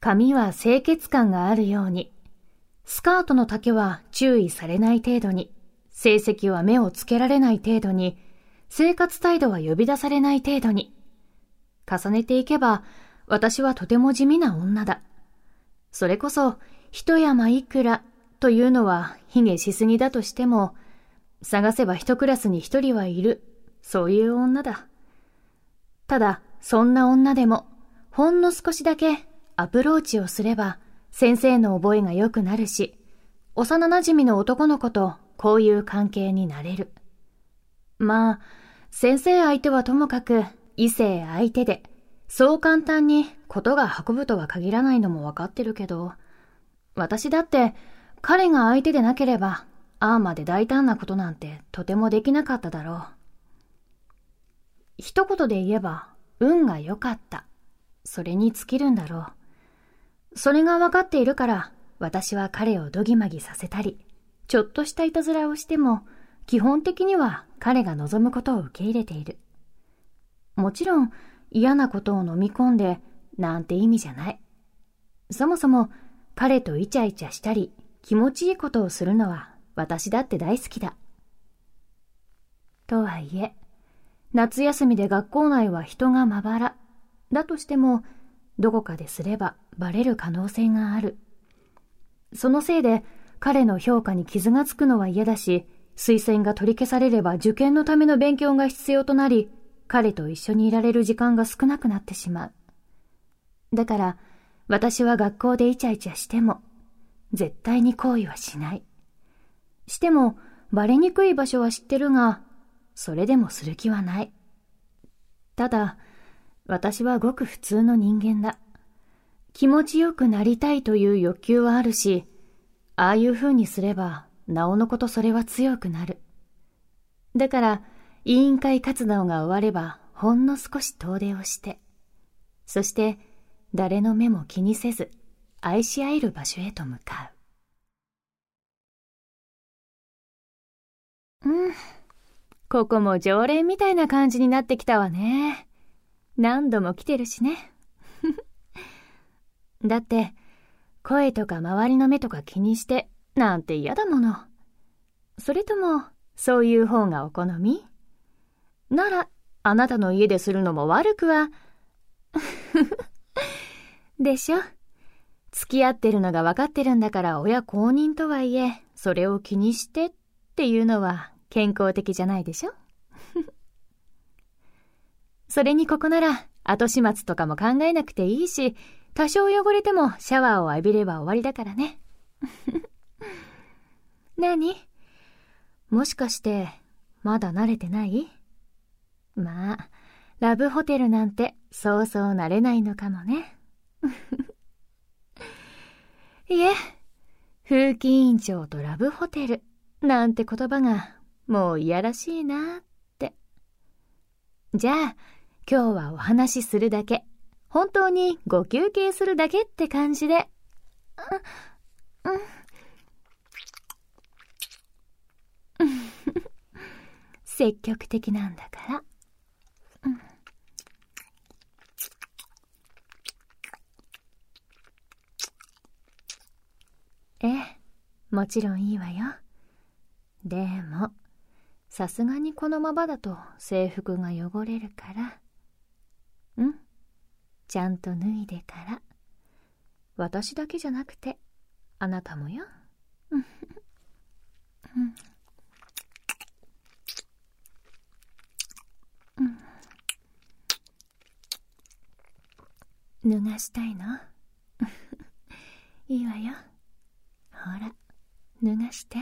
髪は清潔感があるように、スカートの丈は注意されない程度に、成績は目をつけられない程度に、生活態度は呼び出されない程度に。重ねていけば、私はとても地味な女だ。それこそ、一山いくらというのは卑下しすぎだとしても、探せば一クラスに一人はいる、そういう女だ。ただ、そんな女でも、ほんの少しだけアプローチをすれば、先生の覚えが良くなるし、幼馴染の男の子とこういう関係になれる。まあ、先生相手はともかく異性相手で、そう簡単にことが運ぶとは限らないのもわかってるけど、私だって彼が相手でなければ、ああまで大胆なことなんてとてもできなかっただろう。一言で言えば、運が良かった。それに尽きるんだろう。それが分かっているから、私は彼をどぎまぎさせたり、ちょっとしたいたずらをしても、基本的には彼が望むことを受け入れている。もちろん、嫌なことを飲み込んで、なんて意味じゃない。そもそも、彼とイチャイチャしたり、気持ちいいことをするのは、私だって大好きだ。とはいえ、夏休みで学校内は人がまばら。だとしても、どこかですればバレる可能性がある。そのせいで彼の評価に傷がつくのは嫌だし、推薦が取り消されれば受験のための勉強が必要となり、彼と一緒にいられる時間が少なくなってしまう。だから、私は学校でイチャイチャしても、絶対に行為はしない。しても、バレにくい場所は知ってるが、それでもする気はない。ただ、私はごく普通の人間だ。気持ちよくなりたいという欲求はあるし、ああいう風にすれば、なおのことそれは強くなる。だから、委員会活動が終われば、ほんの少し遠出をして、そして、誰の目も気にせず、愛し合える場所へと向かう。ここも常連みたいな感じになってきたわね。何度も来てるしね。だって、声とか周りの目とか気にしてなんて嫌だもの。それとも、そういう方がお好み？なら、あなたの家でするのも悪くは。でしょ？付き合ってるのが分かってるんだから親公認とはいえ、それを気にしてっていうのは健康的じゃないでしょ？それにここなら後始末とかも考えなくていいし、多少汚れてもシャワーを浴びれば終わりだからね。何？もしかしてまだ慣れてない？まあ、ラブホテルなんてそうそう慣れないのかもね。いえ、風紀委員長とラブホテルなんて言葉がもういやらしいなって。じゃあ、今日はお話しするだけ、本当にご休憩するだけって感じで。積極的なんだから。ええ、もちろんいいわよ。でも、さすがにこのままだと制服が汚れるから。ちゃんと脱いでから。私だけじゃなくて、あなたもよ。脱がしたいの？いいわよ。ほら、脱がして。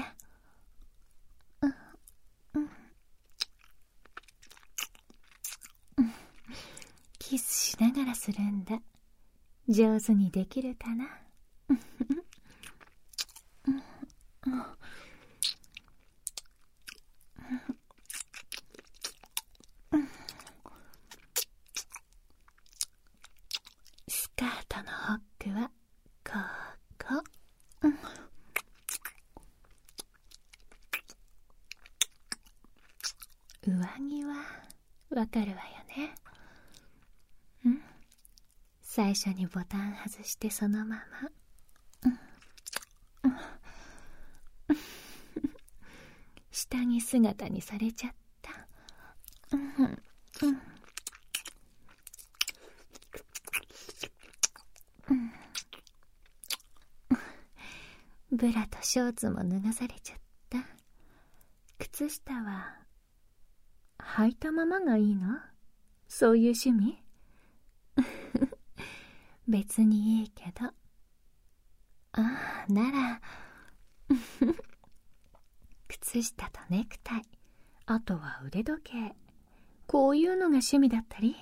キスしながらするんだ。上手にできるかな？スカートのホックはここ。上着はわかるわよね。 最初にボタン外してそのまま。下着姿にされちゃった。ブラとショーツも脱がされちゃった。靴下は履いたままがいいの？そういう趣味？別にいいけど。ああ、なら靴下とネクタイ、あとは腕時計、こういうのが趣味だったり。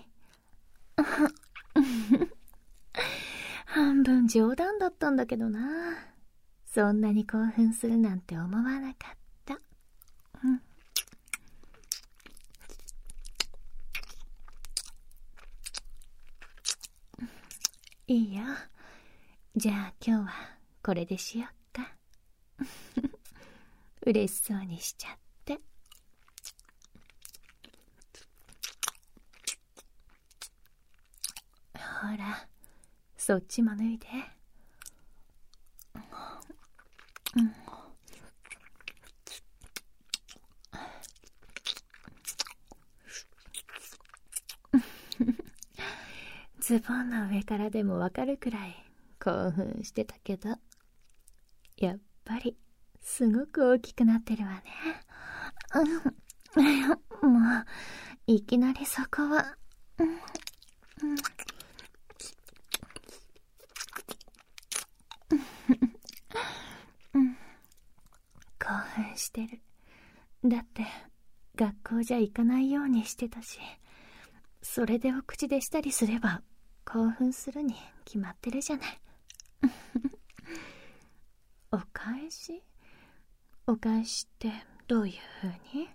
半分冗談だったんだけどな。そんなに興奮するなんて思わなかった。いいよ。じゃあ今日はこれでしよっか。嬉しそうにしちゃって。ほら、そっちも脱いで。ズボンの上からでもわかるくらい興奮してたけど、やっぱりすごく大きくなってるわね。もういきなりそこは。興奮してる。だって学校じゃ行かないようにしてたし、それでお口でしたりすれば興奮するに決まってるじゃない。お返し？お返しってどういう風に？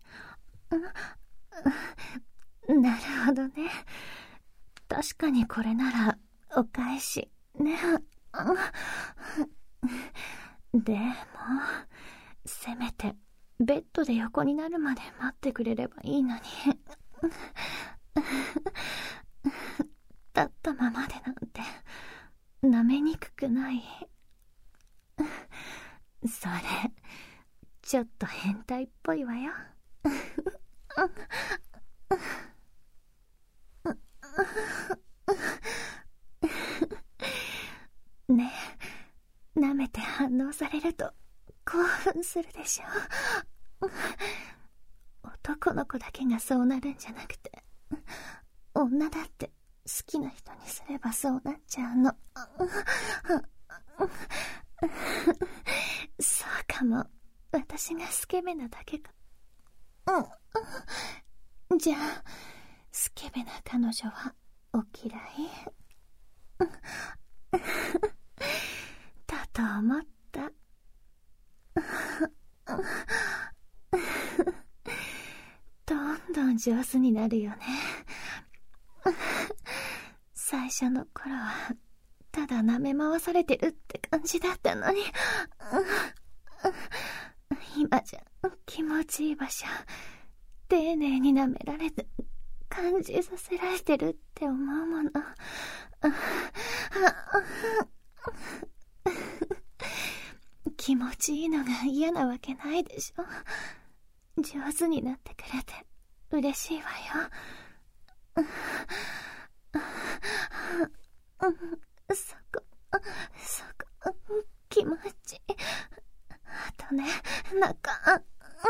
なるほどね。確かにこれならお返しね。でもせめてベッドで横になるまで待ってくれればいいのに。立ったままでなんて舐めにくくない？それちょっと変態っぽいわよ。ねえ、舐めて反応されると興奮するでしょ。男の子だけがそうなるんじゃなくて、女だって好きな人にすればそうなっちゃうの。そうかも。私がスケベなだけか。じゃあスケベな彼女はお嫌い？だと思った。どんどん上手になるよね。最初の頃はただ舐め回されてるって感じだったのに、今じゃ気持ちいい場所、丁寧に舐められて感じさせられてるって思うもの。気持ちいいのが嫌なわけないでしょ。上手になってくれて嬉しいわよ。そこ、気持ちいい。あとね、中、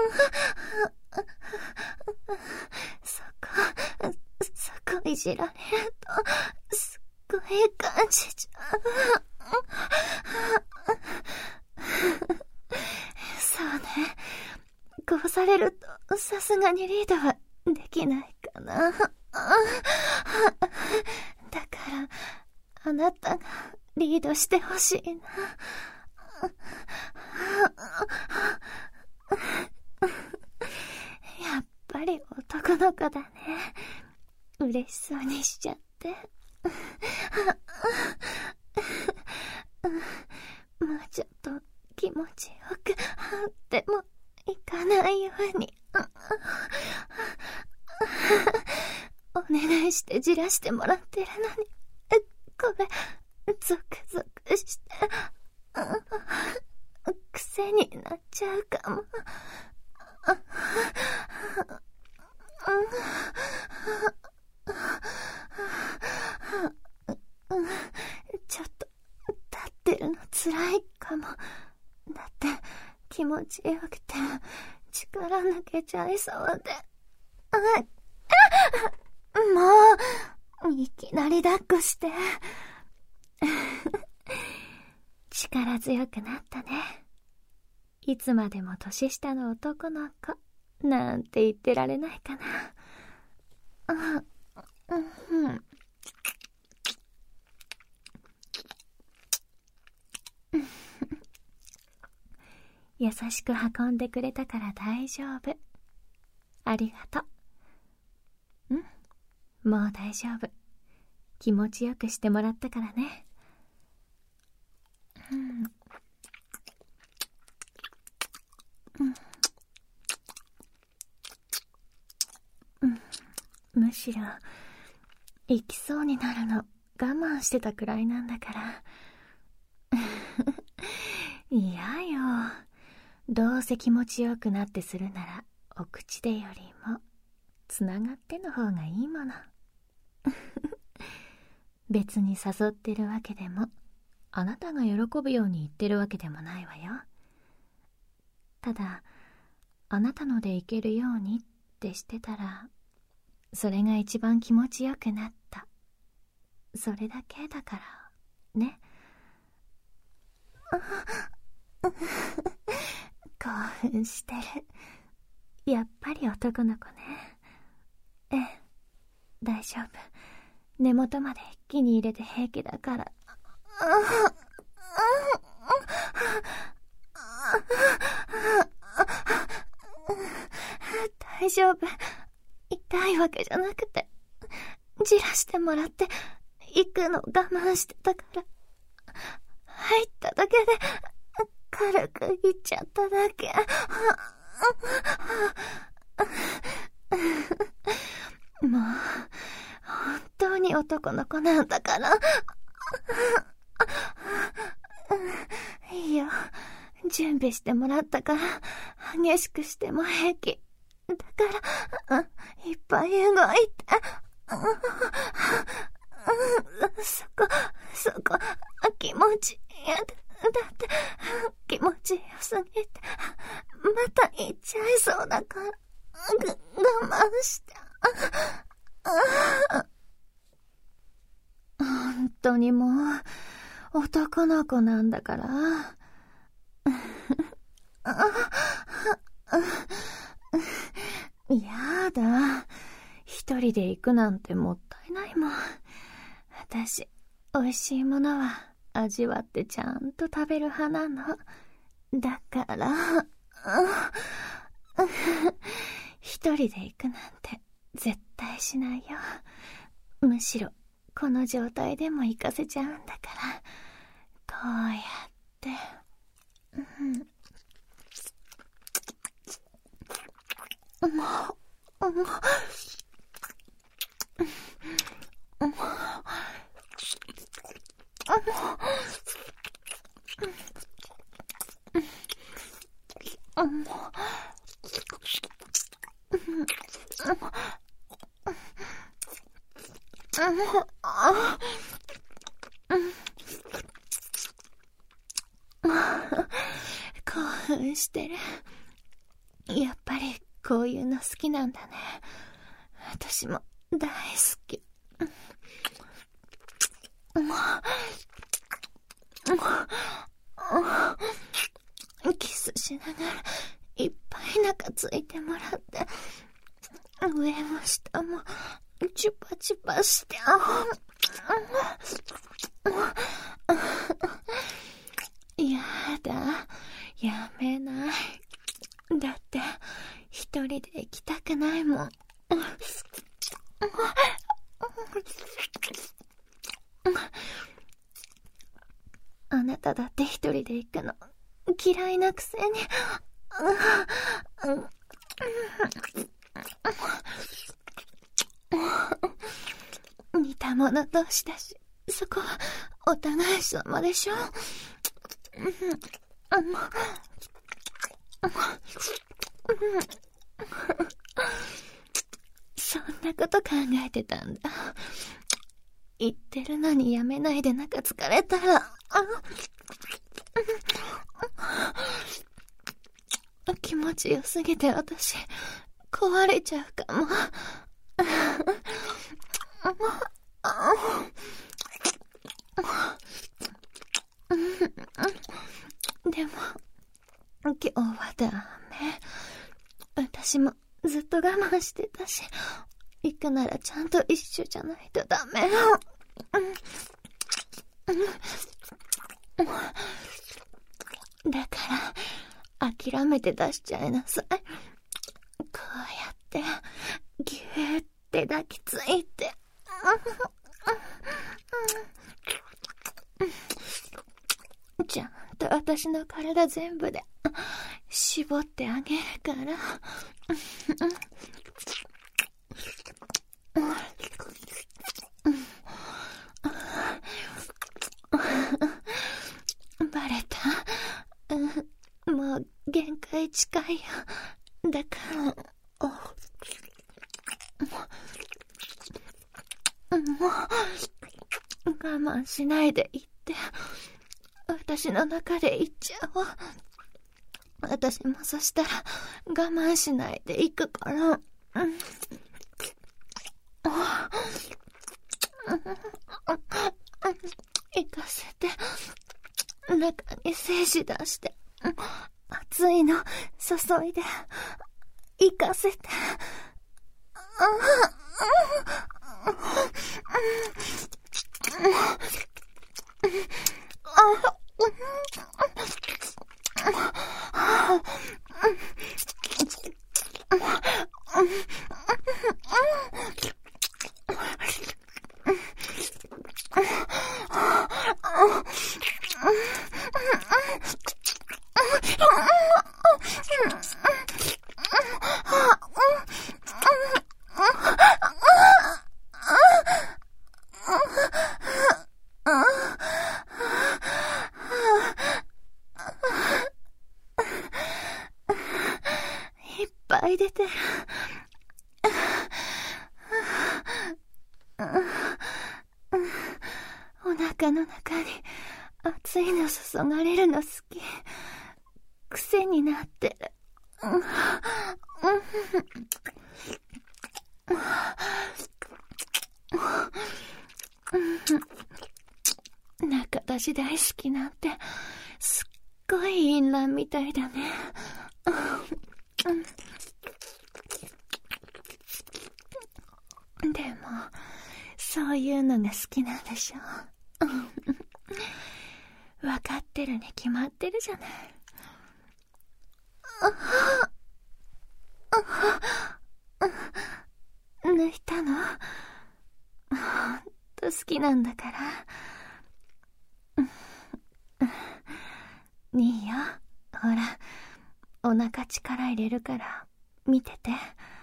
そこいじられるとすっごい感じちゃう。そうね、こうされるとさすがにリードはできないかな。だからあなたがリードしてほしいな。やっぱり男の子だね。嬉しそうにしちゃって。もうちょっと気持ちよくでもいかないようにお願いしてじらしてもらってるのに、ごめん。 くして、癖になっちゃうかも。ちょっと立ってるの辛いかも。だって気持ちよくて力抜けちゃいそうで。もういきなり抱っこして力強くなったね。いつまでも年下の男の子なんて言ってられないかな。優しく運んでくれたから大丈夫。ありがとう。もう大丈夫。気持ちよくしてもらったからね。むしろ行きそうになるの我慢してたくらいなんだから嫌よ。どうせ気持ちよくなってするならお口でよりもつながっての方がいいもの別に誘ってるわけでもあなたが喜ぶように言ってるわけでもないわよ。ただあなたのでいけるようにってしてたらそれが一番気持ちよくなった。それだけだからね。興奮してる。やっぱり男の子ね。ええ、大丈夫。根元まで一気に入れて平気だから。大丈夫。痛いわけじゃなくて、じらしてもらって行くの我慢してたから、入っただけで軽く行っちゃっただけ。もう本当に男の子なんだから。いいよ、準備してもらったから激しくしても平気だから、いっぱい動いて。そこ気持ちいい。だって気持ちよすぎてまた行っちゃいそうだから我慢して。本当にもう男の子なんだから。やだ、一人で行くなんてもったいないもん。私美味しいものは味わってちゃんと食べる派なの。だから一人で行くなんて絶対しないよ。むしろこの状態でも行かせちゃうんだから、こうやって興奮してる。やっぱりこういうの好きなんだね。私も大好き。キスしながらいっぱい中ついてもらって、上も下もチュパチュパして、やだ、やめない。だって一人で行きたくないもん。あなただって一人で行くの嫌いなくせに。似た者同士だし、そこはお互い様でしょ。そんなこと考えてたんだ。言ってるのにやめないでなんか疲れたら、気持ちよすぎて私壊れちゃうかも。でも今日はダメ。私もずっと我慢してたし、行くならちゃんと一緒じゃないとダメ。だから諦めて出しちゃいなさい。こうやってぎゅーって抱きついて、ちゃんと私の体全部で絞ってあげるから。バレた？もう限界近いよ。だから我慢しないで言って、私の中で言っちゃおう。私もそしたら我慢しないで行くから。行かせて。中に精子出して、熱いの注いで行かせて。いっぱい出てる。お腹の中に熱いの注がれるの好き。癖になってる。中出し大好きなんてすっごい淫乱みたいだね。でもそういうのが好きなんでしょ。分かってるに決まってるじゃない。抜いたの？ほんと好きなんだから。いいよ。ほら、お腹力入れるから見てて。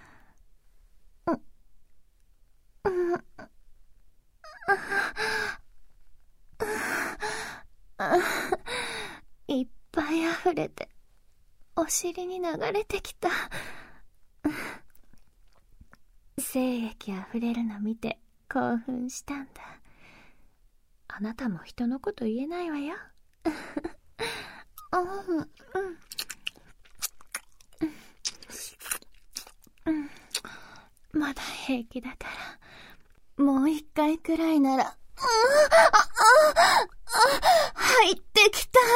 いっぱい溢れてお尻に流れてきた。精液溢れるの見て興奮したんだ。あなたも人のこと言えないわよ。まだ平気だから、もう一回くらいなら。入ってきた。